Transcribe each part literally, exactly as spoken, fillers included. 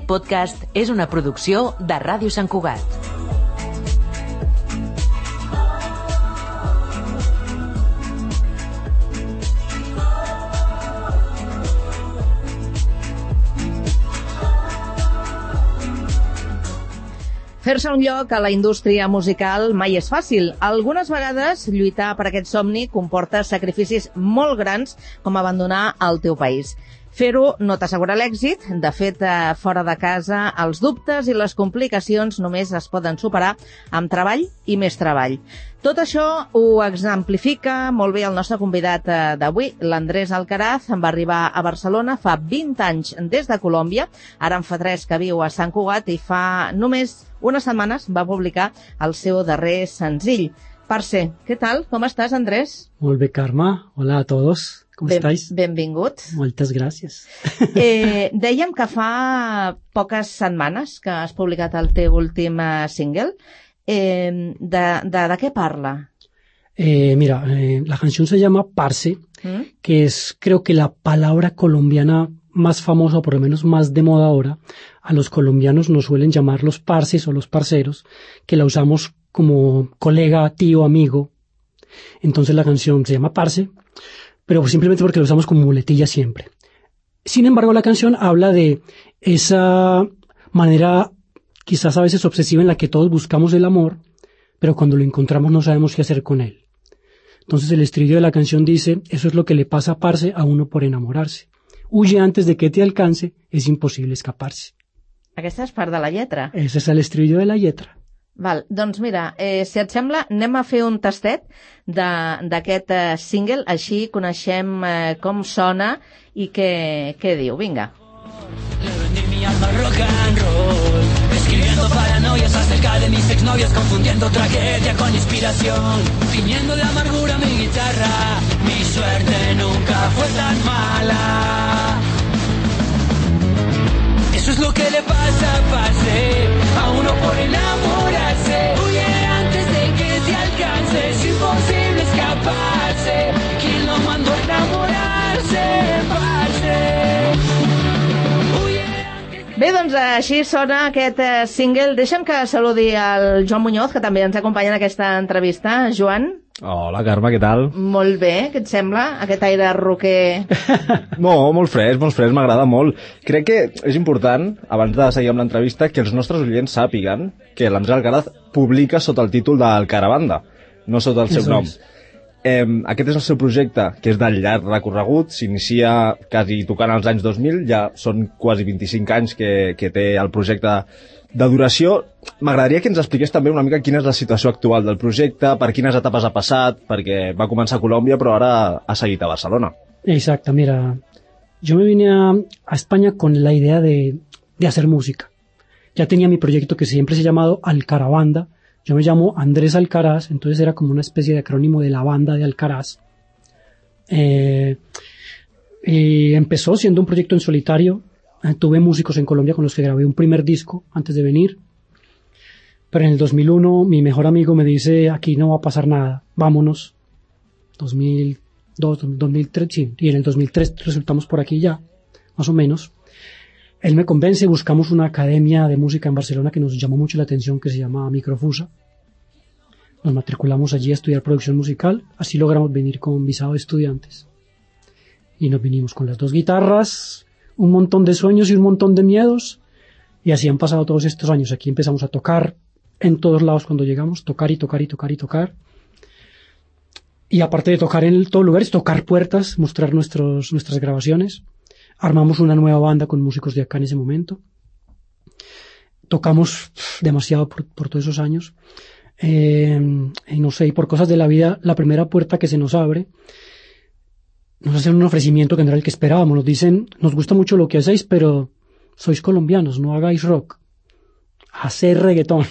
Aquest podcast és una producció de Ràdio Sant Cugat. Fer-se un lloc a la indústria musical mai és fàcil. Algunes vegades lluitar per aquest somni comporta sacrificis molt grans, com abandonar el teu país. Fer-ho no t'assegura l'èxit. De fet, fora de casa, els dubtes i les complicacions només es poden superar amb treball i més treball. Tot això ho exemplifica molt bé el nostre convidat d'avui, l'Andrés Alcaraz. Va arribar a Barcelona fa vint anys des de Colòmbia, ara en fa tres que viu a Sant Cugat i fa només unes setmanes va publicar el seu darrer senzill. Parce, què tal? Com estàs, Andrés? Molt bé, Carme. Hola a todos. Com ben, estáis? Benvingut. Moltes gràcies. Eh, dèiem que fa poques setmanes que has publicat el teu últim single. Eh, de, de, ¿De qué parla? Eh, mira, eh, la canción se llama Parce, ¿Mm? que es creo que la palabra colombiana más famosa, o por lo menos más de moda ahora. A los colombianos nos suelen llamar los parces o los parceros, que la usamos como colega, tío, amigo. Entonces la canción se llama Parce, pero simplemente porque la usamos como muletilla siempre. Sin embargo, la canción habla de esa manera quizás a veces obsesiva en la que todos buscamos el amor, pero cuando lo encontramos no sabemos qué hacer con él. Entonces el estribillo de la canción dice, eso es lo que le pasa a Parce a uno por enamorarse. Huye antes de que te alcance, es imposible escaparse. Aquesta és part de la lletra. Ese es el estribillo de la lletra. Val, doncs mira, eh, si et sembla, anem a fer un tastet d'aquest eh, single, així coneixem eh, com sona i què, què diu. Vinga. Le vendí mi alma al rock and roll, escribiendo paranoias acerca de mis exnovios, confundiendo tragedia con inspiración, tiñendo de amargura mi guitarra. Mi suerte nunca fue tan mala. Eso es lo que le pasa a Parce, a uno por enamorarse. Huye antes de que te alcance, es imposible escaparse. ¿Quién lo mandó a enamorarse, Parce? Bé, doncs així sona aquest eh, single. Deixa'm que saludi el Joan Muñoz, que també ens acompanya en aquesta entrevista. Joan. Hola, Carme, què tal? Molt bé, què et sembla? Aquest aire rocker... No, molt fresc, molt fresc, m'agrada molt. Crec que és important, abans de seguir amb l'entrevista, que els nostres oients sàpiguen que l'Andrés Alcaraz publica sota el títol del Caravanda, no sota el seu nom. Eh, aquest és el seu projecte, que és de llarg recorregut, s'inicia quasi tocant als anys dos mil, ja són quasi vint-i-cinc anys que, que té el projecte de duració. M'agradaria que ens expliqués també una mica quina és la situació actual del projecte, per quines etapes ha passat, perquè va començar a Colòmbia però ara ha seguit a Barcelona. Exacto, mira, yo me vine a, a España con la idea de, de hacer música. Ya tenía mi proyecto que siempre se ha llamado Alcaravanda. Yo me llamo Andrés Alcaraz, entonces era como una especie de acrónimo de la banda de Alcaraz. Eh, y empezó siendo un proyecto en solitario. Eh, tuve músicos en Colombia con los que grabé un primer disco antes de venir. Pero en el dos mil uno mi mejor amigo me dice, aquí no va a pasar nada, vámonos. dos mil dos, dos mil tres, sí, y en el dos mil tres resultamos por aquí ya, más o menos. Él me convence, buscamos una academia de música en Barcelona que nos llamó mucho la atención, que se llama Microfusa. Nos matriculamos allí a estudiar producción musical, así logramos venir con visado de estudiantes. Y nos vinimos con las dos guitarras, un montón de sueños y un montón de miedos, y así han pasado todos estos años. Aquí empezamos a tocar en todos lados cuando llegamos, tocar y tocar y tocar y tocar. Y aparte de tocar en todos lugares, tocar puertas, mostrar nuestros, nuestras grabaciones. Armamos una nueva banda con músicos de acá en ese momento. Tocamos demasiado por, por todos esos años. Eh, y no sé, y por cosas de la vida, la primera puerta que se nos abre, nos hacen un ofrecimiento que no era el que esperábamos. Nos dicen, nos gusta mucho lo que hacéis, pero sois colombianos, no hagáis rock. Haced reggaetón.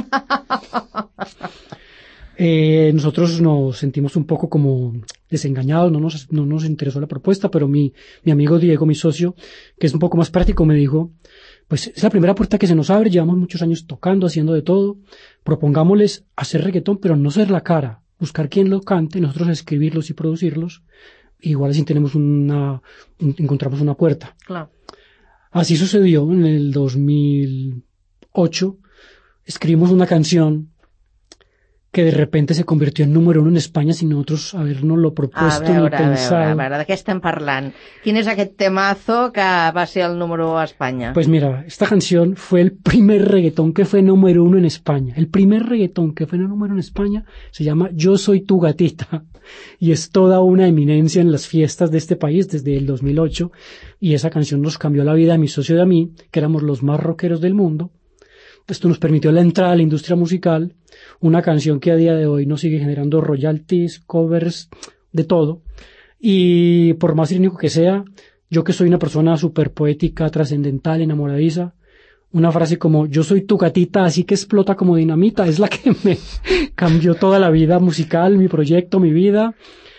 Eh, nosotros nos sentimos un poco como desengañados, no nos, no nos interesó la propuesta, pero mi, mi amigo Diego, mi socio, que es un poco más práctico, me dijo, pues es la primera puerta que se nos abre, llevamos muchos años tocando, haciendo de todo, propongámosles hacer reggaetón, pero no ser la cara, buscar quién lo cante, nosotros escribirlos y producirlos, igual así tenemos una, encontramos una puerta. Claro. Así sucedió en el dos mil ocho. Escribimos una canción que de repente se convirtió en número uno en España sin nosotros habernoslo propuesto a veure, ni pensado. A veure, a veure, de què estem parlant? Quin és aquest temazo que va ser el número uno a España? Pues mira, esta canción fue el primer reggaetón que fue número uno en España. El primer reggaetón que fue número uno en España se llama Yo Soy Tu Gatita y es toda una eminencia en las fiestas de este país desde el dos mil ocho, y esa canción nos cambió la vida a mi socio y a mí, que éramos los más rockeros del mundo. Esto nos permitió la entrada a la industria musical, una canción que a día de hoy nos sigue generando royalties, covers, de todo. Y por más irónico que sea, yo que soy una persona súper poética, trascendental, enamoradiza, una frase como yo soy tu gatita, así que explota como dinamita, es la que me cambió toda la vida musical, mi proyecto, mi vida.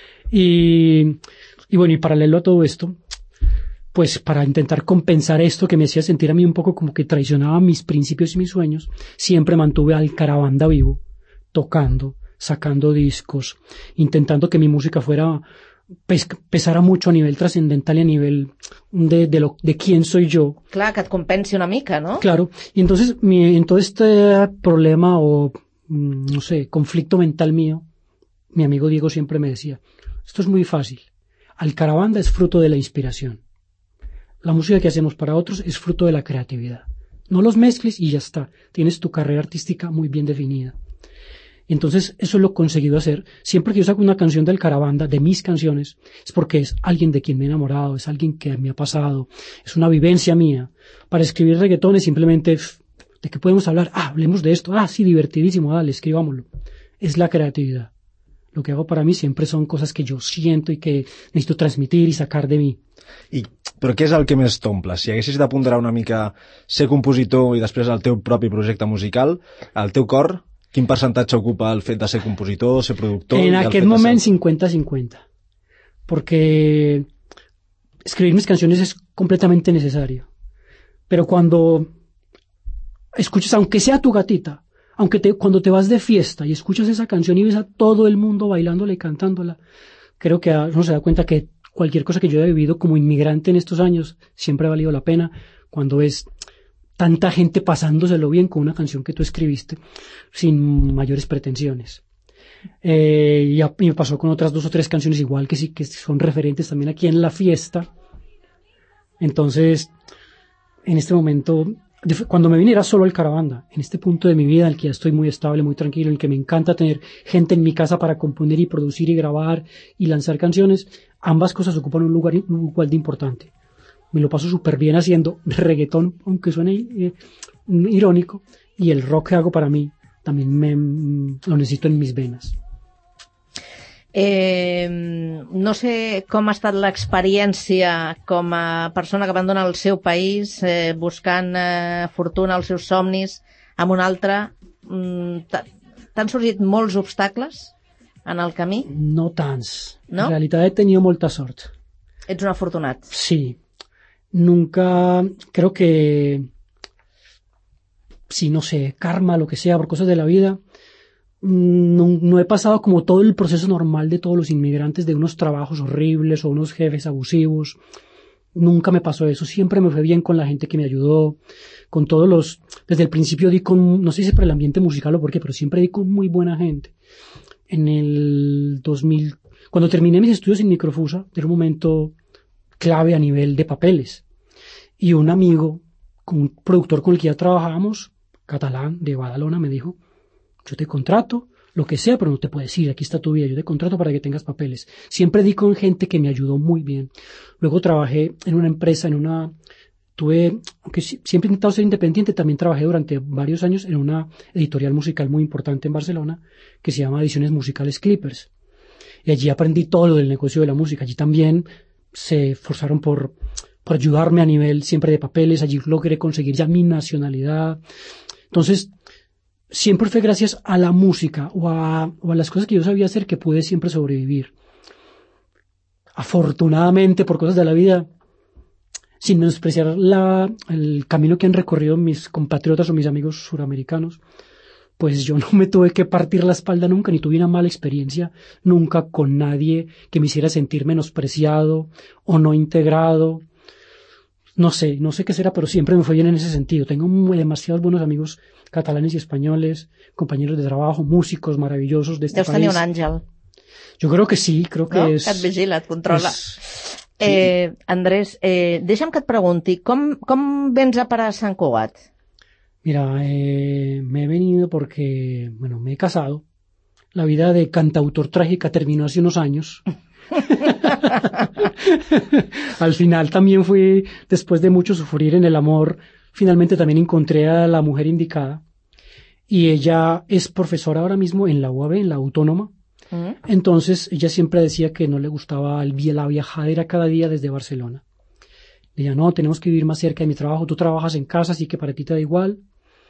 Y, y bueno, y paralelo a todo esto, pues para intentar compensar esto que me hacía sentir a mí un poco como que traicionaba mis principios y mis sueños, siempre mantuve al Carabanda vivo, tocando, sacando discos, intentando que mi música fuera, pes, pesara mucho a nivel trascendental y a nivel de, de, lo, de quién soy yo. Clar, que et compensi una mica, ¿no? Claro, y entonces mi, en todo este problema o, no sé, conflicto mental mío, mi amigo Diego siempre me decía, esto es muy fácil, al Carabanda es fruto de la inspiración. La música que hacemos para otros es fruto de la creatividad. No los mezcles y ya está. Tienes tu carrera artística muy bien definida. Entonces, eso lo he conseguido hacer. Siempre que yo saco una canción del Carabanda, de mis canciones, es porque es alguien de quien me he enamorado, es alguien que me ha pasado, es una vivencia mía. Para escribir reggaetón es simplemente, ¿de qué podemos hablar? Ah, hablemos de esto. Ah, sí, divertidísimo, dale, escribámoslo. Es la creatividad. Lo que hago para mí siempre son cosas que yo siento y que necesito transmitir y sacar de mí. I, però què és el que més t'omple? Si haguessis de ponderar una mica ser compositor i després el teu propi projecte musical, el teu cor, quin percentatge ocupa el fet de ser compositor, ser productor? En aquest moment cincuenta cincuenta, porque escribir mis canciones es completamente necesario. Pero cuando escuchas, aunque sea tu gatita, aunque te, cuando te vas de fiesta y escuchas esa canción y ves a todo el mundo bailándola y cantándola, creo que uno se da cuenta que cualquier cosa que yo haya vivido como inmigrante en estos años siempre ha valido la pena cuando ves tanta gente pasándoselo bien con una canción que tú escribiste sin mayores pretensiones. Eh, y, a, y me pasó con otras dos o tres canciones igual que sí que son referentes también aquí en la fiesta. Entonces, en este momento, cuando me vine era solo el Carabanda, en este punto de mi vida en el que ya estoy muy estable, muy tranquilo, en el que me encanta tener gente en mi casa para componer y producir y grabar y lanzar canciones, ambas cosas ocupan un lugar igual de importante. Me lo paso súper bien haciendo reggaetón, aunque suene eh, irónico, y el rock que hago para mí también me, lo necesito en mis venas. Eh, no sé com ha estat l'experiència com a persona que abandona el seu país eh, buscant eh, fortuna als seus somnis amb un altre. Mm, T'han sorgit molts obstacles en el camí? No tants. ¿No? En realidad he tenido molta sort. Ets un afortunat. Sí. Nunca, creo que, sí, no sé, karma, lo que sea, por cosas de la vida, no, no he pasado como todo el proceso normal de todos los inmigrantes, de unos trabajos horribles o unos jefes abusivos. Nunca me pasó eso. Siempre me fue bien con la gente que me ayudó, con todos los, desde el principio di con, no sé si por el ambiente musical o por qué, pero siempre di con muy buena gente. En el dos mil, cuando terminé mis estudios en Microfusa, era un momento clave a nivel de papeles. Y un amigo, un productor con el que ya trabajábamos, catalán, de Badalona, me dijo, yo te contrato, lo que sea, pero no te puedes ir, aquí está tu vida, yo te contrato para que tengas papeles. Siempre di con gente que me ayudó muy bien. Luego trabajé en una empresa, en una, tuve, aunque siempre he intentado ser independiente, también trabajé durante varios años en una editorial musical muy importante en Barcelona, que se llama Ediciones Musicales Clippers. Y allí aprendí todo lo del negocio de la música. Allí también se esforzaron por, por ayudarme a nivel siempre de papeles. Allí logré conseguir ya mi nacionalidad. Entonces, siempre fue gracias a la música o a, o a las cosas que yo sabía hacer que pude siempre sobrevivir. Afortunadamente, por cosas de la vida, sin menospreciar la, el camino que han recorrido mis compatriotas o mis amigos suramericanos, pues yo no me tuve que partir la espalda nunca, ni tuve una mala experiencia nunca con nadie que me hiciera sentir menospreciado o no integrado. no sé, no sé qué será, pero siempre me fue bien en ese sentido. Tengo muy, demasiados buenos amigos catalanes y españoles, compañeros de trabajo, músicos maravillosos de este Deus país. tenir un àngel. Yo creo que sí, creo que no? és... Que et vigila, et controla. És... Eh, Andrés, eh, deixa'm que et pregunti, com, com vens a parar a Sant Cugat? Mira, eh, me he venido porque, bueno, me he casado. La vida de cantautor trágica terminó hace unos años. Al final también fui, después de mucho sufrir en el amor, finalmente también encontré a la mujer indicada. Y ella es profesora ahora mismo en la U A B, en la Autónoma. ¿Mm? Entonces ella siempre decía que no le gustaba el, la viajadera cada día desde Barcelona. Decía, no, tenemos que vivir más cerca de mi trabajo, tú trabajas en casa, así que para ti te da igual.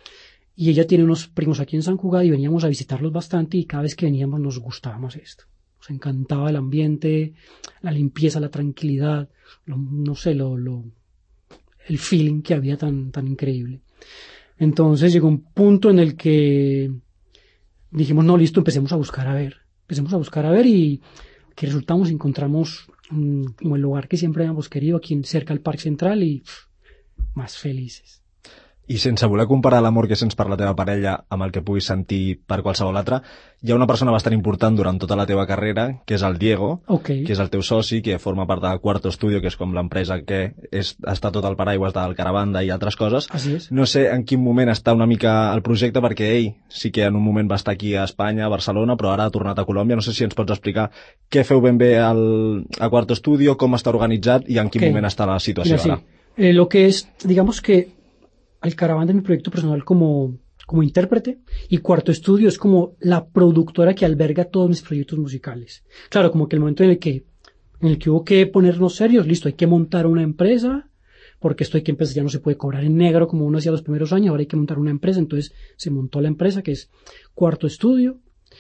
Y ella tiene unos primos aquí en Sant Cugat y veníamos a visitarlos bastante y cada vez que veníamos nos gustaba más esto. Nos encantaba el ambiente, la limpieza, la tranquilidad, lo, no sé, lo, lo, el feeling que había tan, tan increíble. Entonces llegó un punto en el que dijimos, no, listo, empecemos a buscar a ver. Empecemos a buscar a ver y que resultamos, encontramos um, como el lugar que siempre habíamos querido, aquí cerca del Parc Central y pff, más felices. I sense voler comparar l'amor que sents per la teva parella amb el que puguis sentir per qualsevol altre, hi ha una persona bastant important durant tota la teva carrera, que és el Diego, okay. que és el teu soci, que forma part de Cuarto Estudio, que és com l'empresa que és, està tot al paraigües del Caravanda i altres coses. No sé en quin moment està una mica el projecte, perquè ell sí que en un moment va estar aquí a Espanya, a Barcelona, però ara ha tornat a Colòmbia. No sé si ens pots explicar què feu ben bé al, a Cuarto Estudio, com està organitzat i en quin okay. moment està la situació Mira, ara. Sí. Eh, lo que es, digamos que Al Caravanda es mi proyecto personal como, como intérprete y Cuarto Estudio es como la productora que alberga todos mis proyectos musicales. Claro, como que el momento en el que, en el que hubo que ponernos serios, listo, hay que montar una empresa, porque esto hay que empezar, ya no se puede cobrar en negro como uno hacía los primeros años, ahora hay que montar una empresa, entonces se montó la empresa que es Cuarto Estudio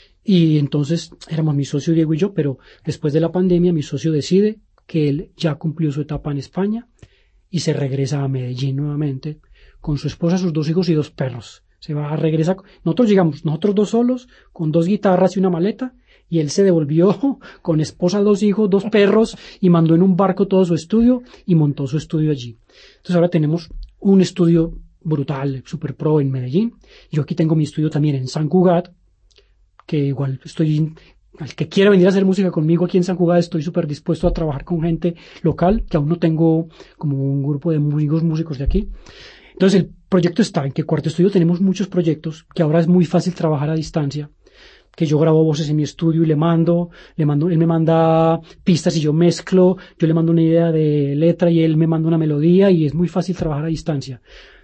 y entonces éramos mi socio Diego y yo, pero después de la pandemia mi socio decide que él ya cumplió su etapa en España y se regresa a Medellín nuevamente con su esposa, sus dos hijos y dos perros. Se va a regresar. Nosotros llegamos, nosotros dos solos, con dos guitarras y una maleta, y él se devolvió con esposa, dos hijos, dos perros, y mandó en un barco todo su estudio, y montó su estudio allí. Entonces ahora tenemos un estudio brutal, super pro en Medellín. Yo aquí tengo mi estudio también en Sant Cugat, que igual estoy... Al que quiera venir a hacer música conmigo aquí en Sant Cugat, estoy súper dispuesto a trabajar con gente local, que aún no tengo como un grupo de amigos músicos de aquí. Entonces el proyecto está en que Cuarto Estudio tenemos muchos proyectos, que ahora es muy fácil trabajar a distancia, que yo grabo voces en mi estudio y le mando, le mando, él me manda pistas y yo mezclo, yo le mando una idea de letra y él me manda una melodía y es muy fácil trabajar a distancia.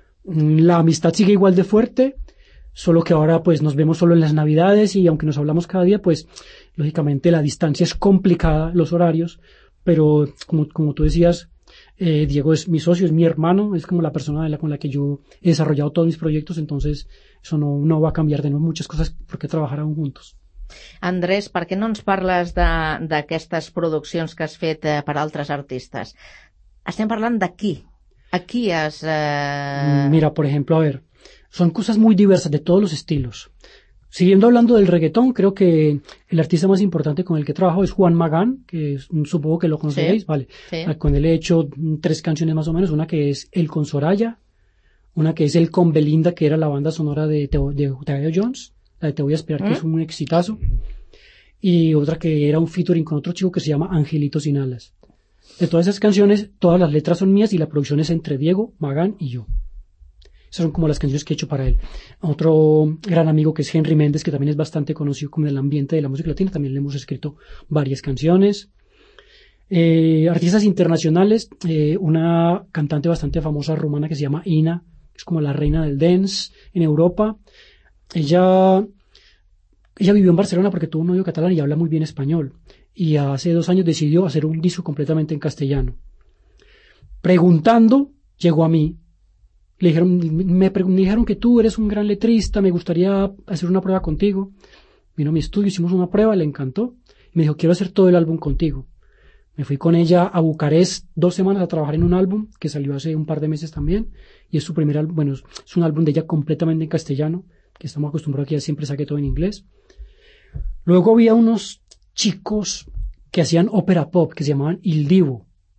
La amistad sigue igual de fuerte, solo que ahora pues nos vemos solo en las Navidades y aunque nos hablamos cada día, pues lógicamente la distancia es complicada, los horarios, pero como, como tú decías, Eh, Diego es mi socio, es mi hermano, es como la persona de la, con la que yo he desarrollado todos mis proyectos, entonces eso no, no va a cambiar. Tenemos muchas cosas por qué trabajar aún juntos. Andrés, per què no ens parles d'aquestes produccions que has fet eh, per altres artistes? Estem parlant d'aquí. Aquí has... Eh... Mira, por ejemplo, a ver, son cosas muy diversas de todos los estilos. Siguiendo hablando del reggaetón, creo que el artista más importante con el que trabajo es Juan Magán, que es, supongo que lo conocéis, sí, vale. Sí. Con él he hecho tres canciones más o menos, una que es El con Soraya, una que es El con Belinda, que era la banda sonora de Teo, de Teo Jones, la de Te voy a esperar, ¿Mm? Que es un exitazo, y otra que era un featuring con otro chico que se llama Angelito Sin Alas. De todas esas canciones, todas las letras son mías y la producción es entre Diego, Magán y yo. Esas son como las canciones que he hecho para él. Otro gran amigo que es Henry Méndez, que también es bastante conocido como en el ambiente de la música latina, también le hemos escrito varias canciones. Eh, artistas internacionales, eh, una cantante bastante famosa rumana que se llama Ina, que es como la reina del dance en Europa. Ella, ella vivió en Barcelona porque tuvo un novio catalán y habla muy bien español. Y hace dos años decidió hacer un disco completamente en castellano. Preguntando, llegó a mí. Le dijeron, me, me dijeron que tú eres un gran letrista, me gustaría hacer una prueba contigo. Vino a mi estudio, hicimos una prueba, le encantó. Me dijo, quiero hacer todo el álbum contigo. Me fui con ella a Bucarest dos semanas a trabajar en un álbum que salió hace un par de meses también. Y es su primer álbum, bueno, es un álbum de ella completamente en castellano, que estamos acostumbrados a que ella siempre saque todo en inglés. Luego había unos chicos que hacían ópera pop, que se llamaban Il Divo.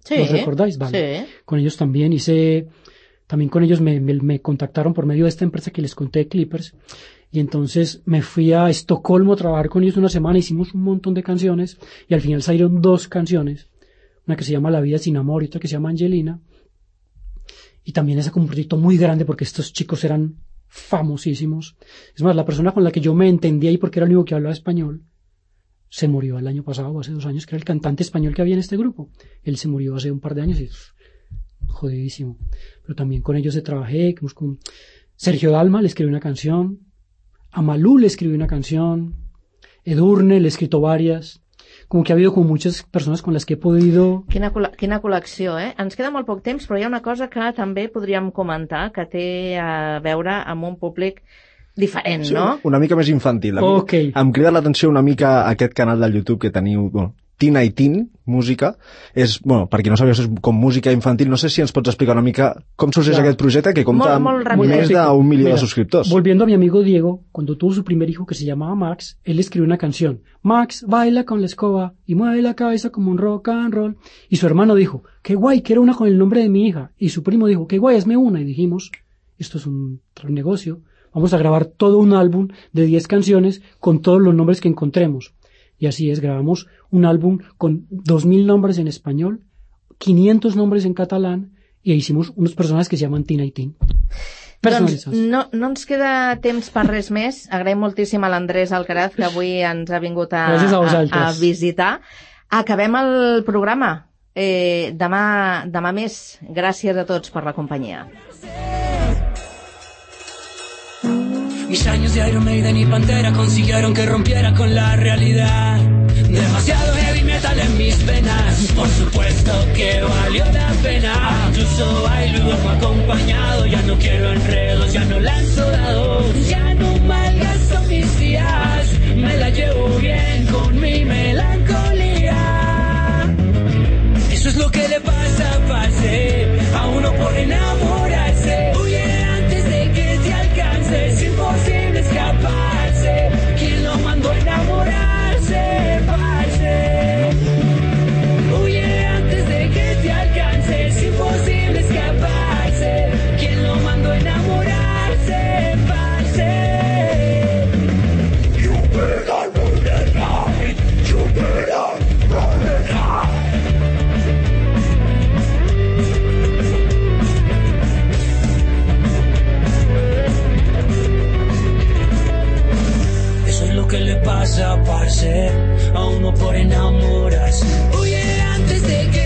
Sí. ¿Los recordáis? Vale. Sí. Con ellos también hice, también con ellos me, me, me contactaron por medio de esta empresa que les conté de Clippers. Y entonces me fui a Estocolmo a trabajar con ellos una semana, hicimos un montón de canciones y al final salieron dos canciones, una que se llama La vida sin amor y otra que se llama Angelina. Y también ese como un proyecto muy grande porque estos chicos eran famosísimos. Es más, la persona con la que yo me entendía y porque era el único que hablaba español, se murió el año pasado o hace dos años, que era el cantante español que había en este grupo. Él se murió hace un par de años y pff, jodidísimo. Pero también con ellos se trabajé, con Sergio Dalma le escribí una canción, a Malú le escribí una canción, Edurne le he escrito varias. Como que ha habido como muchas persones con les que he podido... Quina, quina col·lecció, eh? Ens queda molt poc temps, però hi ha una cosa que també podríem comentar, que té a veure amb un públic diferent, sí, no? Una mica més infantil. Okay. Em crida l'atenció una mica aquest canal del YouTube que teniu... Bueno, Teen i Teen, música, és, bueno, per qui no sabia, és com música infantil. No sé si ens pots explicar una mica com sorgeix Claro. aquest projecte que compta Molt, molt amb més d'un milió Mira, de suscriptors. Volviendo a mi amigo Diego, cuando tuvo su primer hijo que se llamaba Max, él escribió una canción. Max baila con la escoba y mueve la cabeza como un rock and roll. Y su hermano dijo, qué guay, quiero una con el nombre de mi hija. Y su primo dijo, qué guay, hazme una. Y dijimos, esto es un negocio. Vamos a grabar todo un álbum de diez canciones con todos los nombres que encontremos. Y así es, grabamos un álbum con dos mil nombres en español, quinientos nombres en catalán, y hicimos unos personajes que se llaman Teen i Teen. Doncs no, no ens queda temps per res més. Agraïm moltíssim a l'Andrés Alcaraz, que avui ens ha vingut a, a, a, a visitar. Acabem el programa. Eh, demà, demà més. Gràcies a tots per la companyia. Mis años de Iron Maiden y Pantera consiguieron que rompiera con la realidad. Demasiado heavy metal en mis venas, por supuesto que valió la pena. Incluso bailo y duermo acompañado, ya no quiero enredos, ya no lanzo dados, ya no malgasto mis días, me la llevo bien con mi melancolía. Eso es lo que le pasa a Parce, a uno por enamorarse. Huye antes de que te alcance, es imposible escaparse. ¿Quién lo mandó a enamorarse, Parce? Huye antes de que te alcance, es imposible escaparse. ¿Quién lo mandó a enamorarse, Parce? You better run it right, you better run it right. ¿Qué le pasa, parce? A uno por enamorarse. Huye antes de que